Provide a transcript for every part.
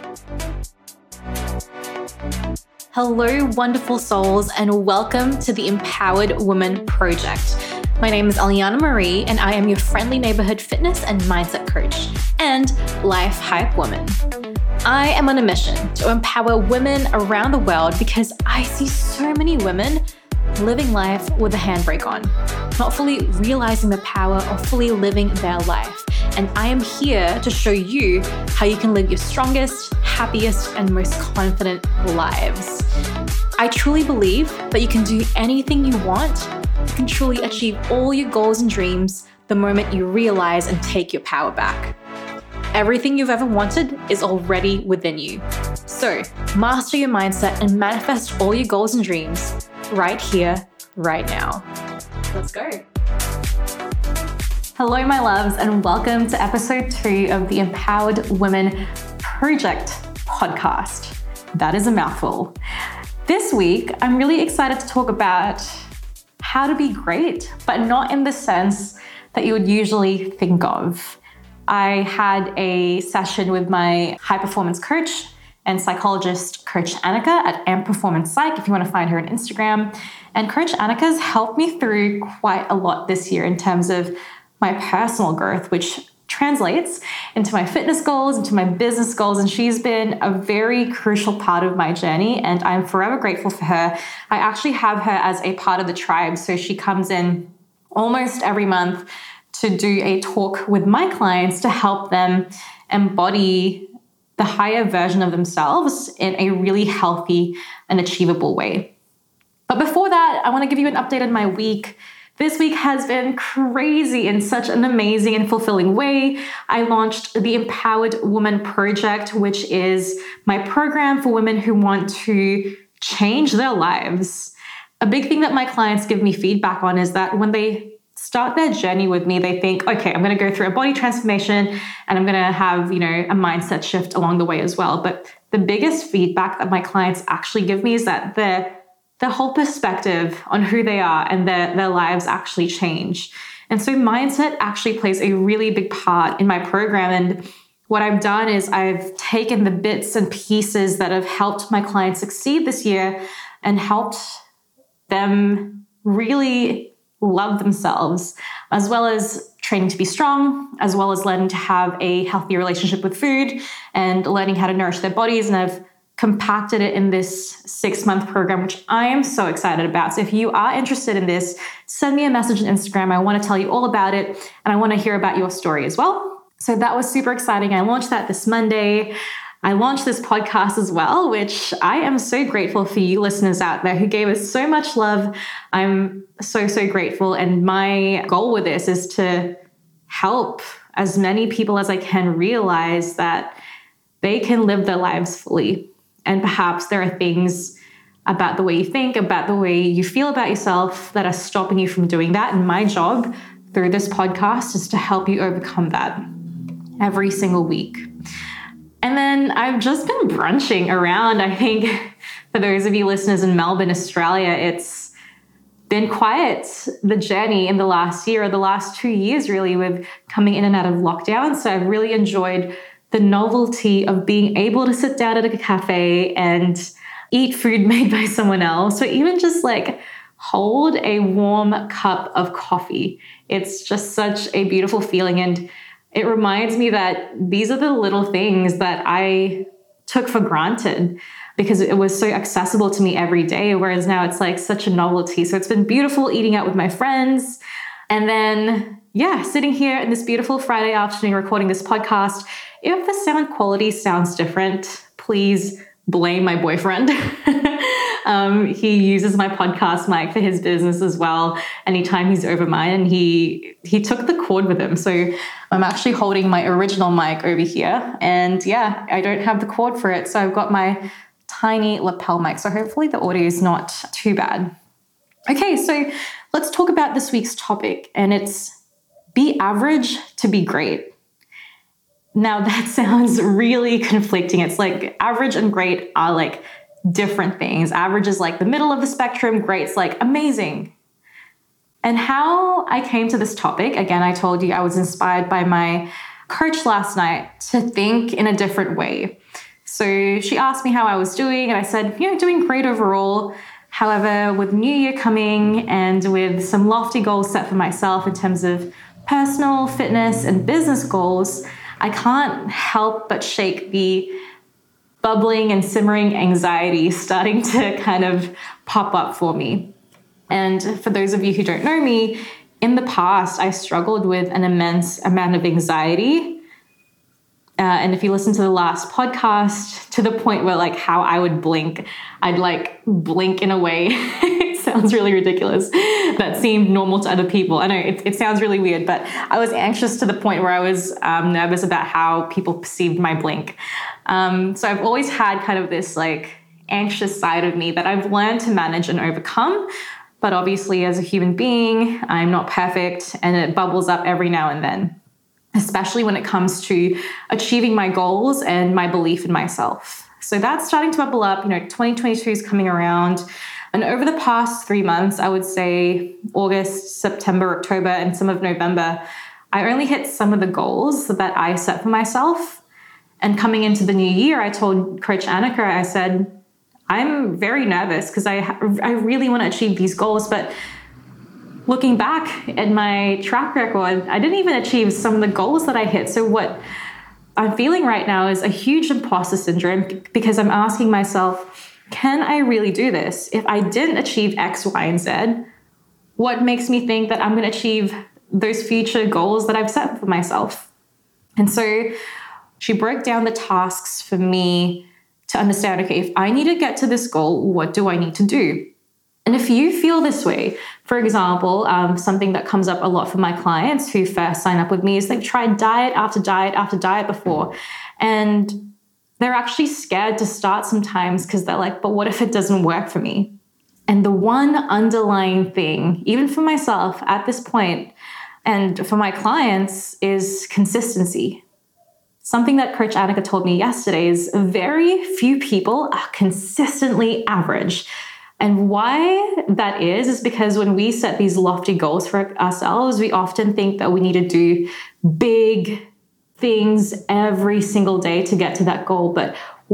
Hello, wonderful souls, and welcome to the Empowered Woman Project. My name is Aliana Marie, and I am your friendly neighborhood fitness and mindset coach and life hype woman. I am on a mission to empower women around the world because I see so many women living life with a handbrake on, not fully realizing the power of fully living their life. And I am here to show you how you can live your strongest, happiest, and most confident lives. I truly believe that you can do anything you want. You can truly achieve all your goals and dreams the moment you realize and take your power back. Everything you've ever wanted is already within you. So, master your mindset and manifest all your goals and dreams right here, right now. Let's go. Hello, my loves, and welcome to episode 2 of the Empowered Women Project podcast. That is a mouthful. This week, I'm really excited to talk about how to be great, but not in the sense that you would usually think of. I had a session with my high performance coach and psychologist, Coach Annika at Amp Performance Psych, if you want to find her on Instagram. And Coach Annika's helped me through quite a lot this year in terms of my personal growth, which translates into my fitness goals, into my business goals. And she's been a very crucial part of my journey, and I'm forever grateful for her. I actually have her as a part of the tribe. So she comes in almost every month to do a talk with my clients to help them embody the higher version of themselves in a really healthy and achievable way. But before that, I want to give you an update on my week. This week has been crazy in such an amazing and fulfilling way. I launched the Empowered Woman Project, which is my program for women who want to change their lives. A big thing that my clients give me feedback on is that when they start their journey with me, they think, okay, I'm going to go through a body transformation and I'm going to have, a mindset shift along the way as well. But the biggest feedback that my clients actually give me is that the whole perspective on who they are and their lives actually change. And so mindset actually plays a really big part in my program. And what I've done is I've taken the bits and pieces that have helped my clients succeed this year and helped them really love themselves, as well as training to be strong, as well as learning to have a healthy relationship with food and learning how to nourish their bodies. And I've compacted it in this 6-month program, which I am so excited about. So if you are interested in this, send me a message on Instagram. I want to tell you all about it, and I want to hear about your story as well. So that was super exciting. I launched that this Monday. I launched this podcast as well, which I am so grateful for you listeners out there who gave us so much love. I'm so, so grateful. And my goal with this is to help as many people as I can realize that they can live their lives fully. And perhaps there are things about the way you think, about the way you feel about yourself that are stopping you from doing that. And my job through this podcast is to help you overcome that every single week. And then I've just been brunching around. I think for those of you listeners in Melbourne, Australia, it's been quiet, the journey in the last year or the last 2 years, really, with coming in and out of lockdown. So I've really enjoyed the novelty of being able to sit down at a cafe and eat food made by someone else, or even just hold a warm cup of coffee. It's just such a beautiful feeling. And it reminds me that these are the little things that I took for granted because it was so accessible to me every day, whereas now it's such a novelty. So it's been beautiful eating out with my friends. And then, sitting here in this beautiful Friday afternoon recording this podcast. If the sound quality sounds different, please blame my boyfriend. He uses my podcast mic for his business as well. Anytime he's over mine, and he took the cord with him. So I'm actually holding my original mic over here. And I don't have the cord for it. So I've got my tiny lapel mic. So hopefully the audio is not too bad. Okay, so let's talk about this week's topic. And it's be average to be great. Now that sounds really conflicting. It's average and great are different things. Average is the middle of the spectrum. Great's amazing. And how I came to this topic, again, I told you I was inspired by my coach last night to think in a different way. So she asked me how I was doing, and I said, doing great overall. However, with New Year coming and with some lofty goals set for myself in terms of personal, fitness, and business goals, I can't help but shake the bubbling and simmering anxiety starting to kind of pop up for me. And for those of you who don't know me, in the past, I struggled with an immense amount of anxiety. And if you listen to the last podcast, to the point where like how I would blink, I'd like blink in a way. It sounds really ridiculous. That seemed normal to other people. I know it sounds really weird, but I was anxious to the point where I was nervous about how people perceived my blink. So I've always had kind of this like anxious side of me that I've learned to manage and overcome. But obviously as a human being, I'm not perfect and it bubbles up every now and then, especially when it comes to achieving my goals and my belief in myself. So that's starting to bubble up. 2022 is coming around. And over the past 3 months, I would say August, September, October, and some of November, I only hit some of the goals that I set for myself. And coming into the new year, I told Coach Annika, I said, I'm very nervous because I really want to achieve these goals, but looking back at my track record, I didn't even achieve some of the goals that I hit. So what I'm feeling right now is a huge imposter syndrome because I'm asking myself, can I really do this? If I didn't achieve X, Y, and Z, what makes me think that I'm going to achieve those future goals that I've set for myself? And so she broke down the tasks for me to understand, okay, if I need to get to this goal, what do I need to do? And if you feel this way, for example, something that comes up a lot for my clients who first sign up with me is they've tried diet after diet after diet before. And they're actually scared to start sometimes because they're like, but what if it doesn't work for me? And the one underlying thing, even for myself at this point and for my clients, is consistency. Something that Coach Annika told me yesterday is very few people are consistently average. And why that is because when we set these lofty goals for ourselves, we often think that we need to do big things every single day to get to that goal. But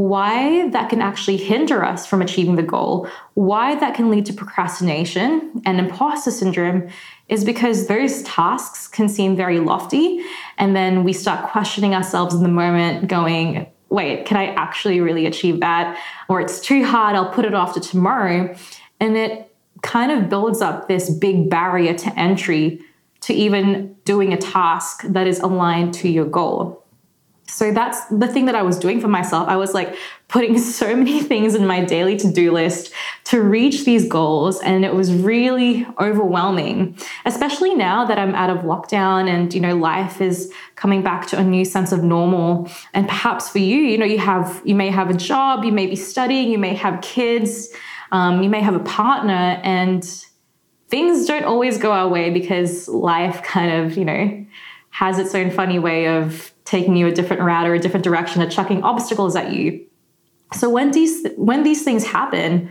why that can actually hinder us from achieving the goal, why that can lead to procrastination and imposter syndrome, is because those tasks can seem very lofty. And then we start questioning ourselves in the moment going, wait, can I actually really achieve that? Or it's too hard, I'll put it off to tomorrow. And it kind of builds up this big barrier to entry to even doing a task that is aligned to your goal. So that's the thing that I was doing for myself. I was like putting so many things in my daily to-do list to reach these goals. And it was really overwhelming, especially now that I'm out of lockdown and, life is coming back to a new sense of normal. And perhaps for you, you may have a job, you may be studying, you may have kids, you may have a partner, and things don't always go our way because life kind of, has its own funny way of taking you a different route or a different direction, or chucking obstacles at you. So when these things happen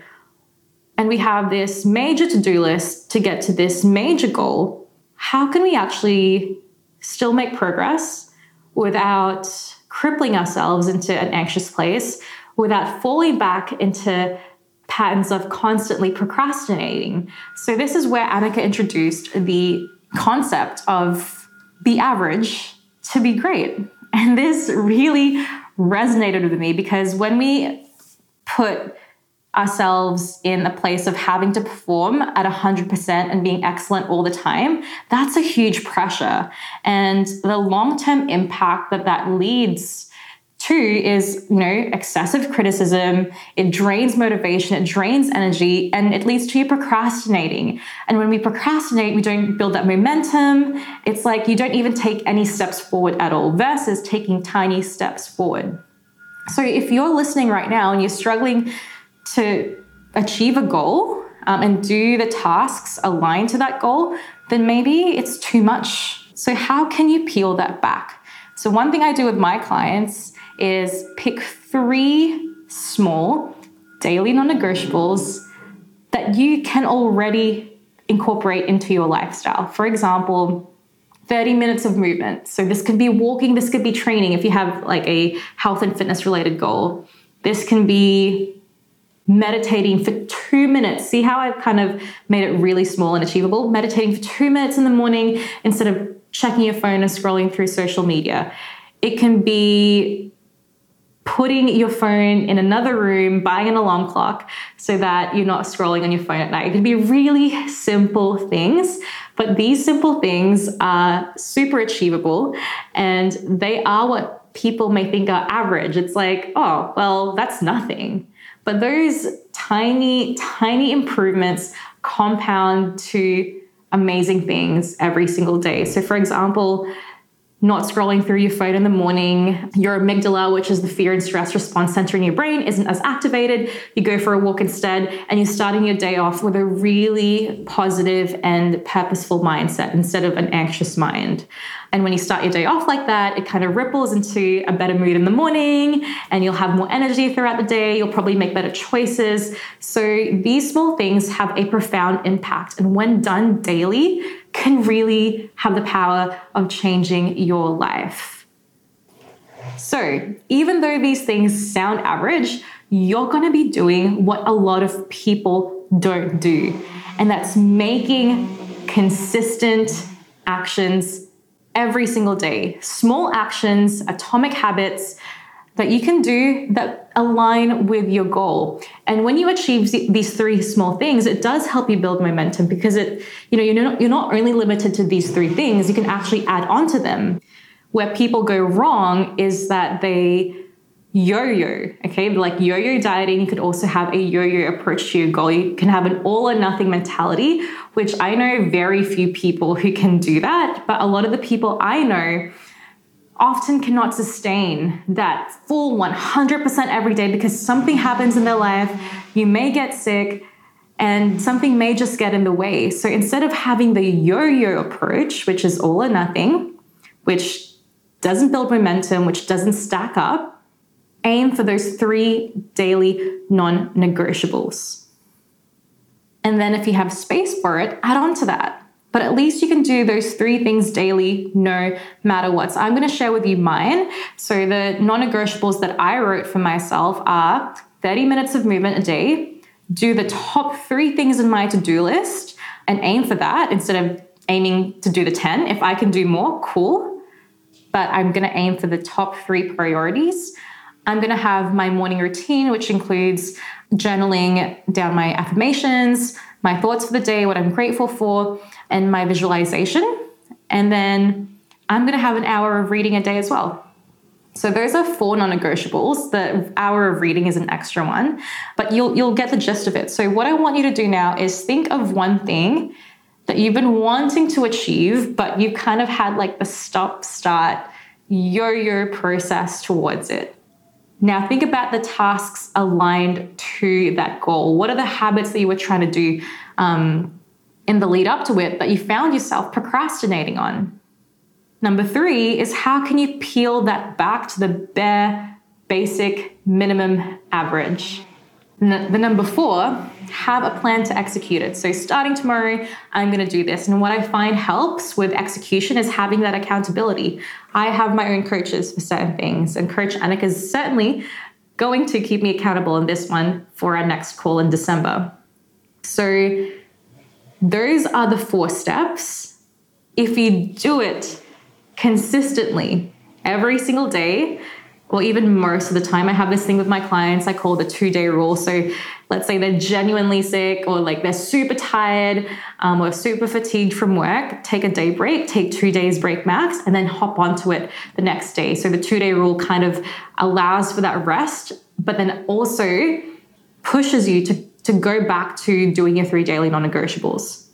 and we have this major to-do list to get to this major goal, how can we actually still make progress without crippling ourselves into an anxious place, without falling back into patterns of constantly procrastinating? So this is where Annika introduced the concept of be average to be great. And this really resonated with me because when we put ourselves in a place of having to perform at 100% and being excellent all the time, that's a huge pressure. And the long-term impact that leads to is, excessive criticism. It drains motivation, it drains energy, and it leads to you procrastinating. And when we procrastinate, we don't build that momentum. It's like you don't even take any steps forward at all versus taking tiny steps forward. So if you're listening right now and you're struggling to achieve a goal and do the tasks aligned to that goal, then maybe it's too much. So how can you peel that back? So one thing I do with my clients is pick 3 small daily non-negotiables that you can already incorporate into your lifestyle. For example, 30 minutes of movement. So this could be walking, this could be training if you have like a health and fitness related goal. This can be meditating for 2 minutes. See how I've kind of made it really small and achievable? Meditating for 2 minutes in the morning instead of checking your phone and scrolling through social media. It can be putting your phone in another room, buying an alarm clock so that you're not scrolling on your phone at night. It can be really simple things, but these simple things are super achievable and they are what people may think are average. It's like, oh, well, that's nothing. But those tiny, tiny improvements compound to amazing things every single day. So for example, not scrolling through your phone in the morning, your amygdala, which is the fear and stress response center in your brain, isn't as activated. You go for a walk instead, and you're starting your day off with a really positive and purposeful mindset instead of an anxious mind. And when you start your day off like that, it kind of ripples into a better mood in the morning, and you'll have more energy throughout the day. You'll probably make better choices. So these small things have a profound impact, and when done daily, can really have the power of changing your life. So even though these things sound average, you're going to be doing what a lot of people don't do. And that's making consistent actions every single day. Small actions, atomic habits that you can do that align with your goal. And when you achieve these 3 small things, it does help you build momentum because you're not only limited to these 3 things, you can actually add on to them. Where people go wrong is that they yo-yo, okay? Like yo-yo dieting, you could also have a yo-yo approach to your goal. You can have an all or nothing mentality, which I know very few people who can do that, but a lot of the people I know often cannot sustain that full 100% every day because something happens in their life, you may get sick, and something may just get in the way. So instead of having the yo-yo approach, which is all or nothing, which doesn't build momentum, which doesn't stack up, aim for those 3 daily non-negotiables. And then if you have space for it, add on to that. But at least you can do those 3 things daily, no matter what. So I'm going to share with you mine. So the non-negotiables that I wrote for myself are 30 minutes of movement a day, do the top 3 things in my to-do list and aim for that instead of aiming to do the 10. If I can do more, cool. But I'm going to aim for the top 3 priorities. I'm going to have my morning routine, which includes journaling down my affirmations, my thoughts for the day, what I'm grateful for, and my visualization. And then I'm going to have an hour of reading a day as well. So those are 4 non-negotiables. The hour of reading is an extra one, but you'll get the gist of it. So what I want you to do now is think of one thing that you've been wanting to achieve, but you've kind of had like the stop-start yo-yo process towards it. Now think about the tasks aligned to that goal. What are the habits that you were trying to do in the lead up to it that you found yourself procrastinating on? Number 3 is how can you peel that back to the bare, basic, minimum average? The number 4, have a plan to execute it. So starting tomorrow, I'm going to do this. And what I find helps with execution is having that accountability. I have my own coaches for certain things, and Coach Annika is certainly going to keep me accountable in this one for our next call in December. So those are the 4 steps. If you do it consistently every single day, or even most of the time, I have this thing with my clients I call the 2-day rule. So let's say they're genuinely sick or like they're super tired or super fatigued from work, take a day break, take 2 days break max, and then hop onto it the next day. So the 2-day rule kind of allows for that rest, but then also pushes you to go back to doing your 3 daily non-negotiables.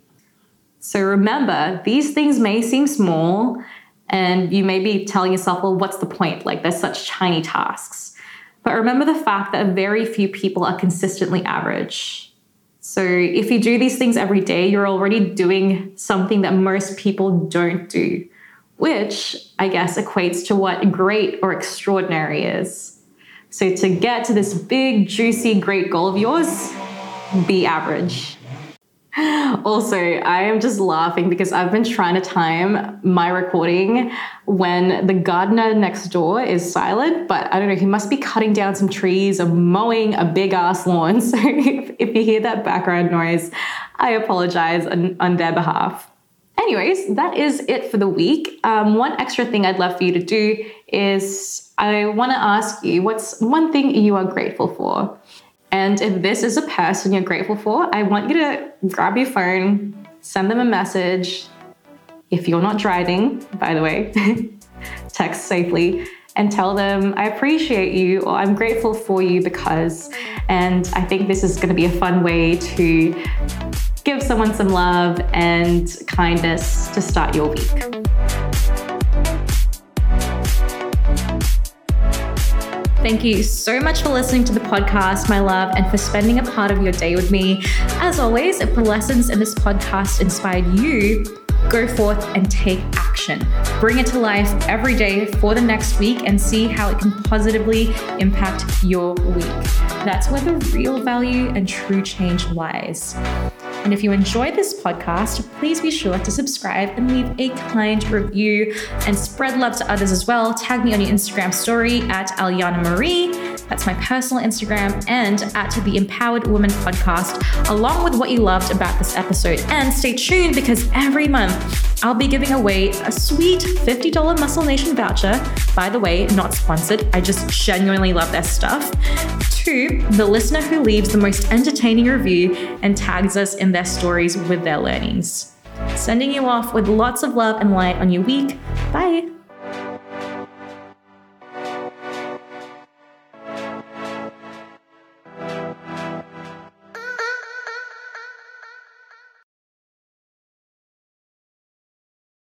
So remember, these things may seem small, and you may be telling yourself, well, what's the point? Like, they're such tiny tasks. But remember the fact that very few people are consistently average. So if you do these things every day, you're already doing something that most people don't do, which I guess equates to what great or extraordinary is. So to get to this big, juicy, great goal of yours, be average. Also, I am just laughing because I've been trying to time my recording when the gardener next door is silent, but I don't know, he must be cutting down some trees or mowing a big ass lawn. So if you hear that background noise, I apologize on their behalf. Anyways, that is it for the week. One extra thing I'd love for you to do is I want to ask you, what's one thing you are grateful for? And if this is a person you're grateful for, I want you to grab your phone, send them a message. If you're not driving, by the way, text safely and tell them, I appreciate you, or I'm grateful for you because, and I think this is going to be a fun way to give someone some love and kindness to start your week. Thank you so much for listening to the podcast, my love, and for spending a part of your day with me. As always, if the lessons in this podcast inspired you, go forth and take action. Bring it to life every day for the next week and see how it can positively impact your week. That's where the real value and true change lies. And if you enjoyed this podcast, please be sure to subscribe and leave a kind review and spread love to others as well. Tag me on your Instagram story at Aliana Marie. That's my personal Instagram, and at the Empowered Woman Podcast, along with what you loved about this episode. And stay tuned because every month I'll be giving away a sweet $50 Muscle Nation voucher. By the way, not sponsored. I just genuinely love their stuff. To the listener who leaves the most entertaining review and tags us in their stories with their learnings. Sending you off with lots of love and light on your week. Bye.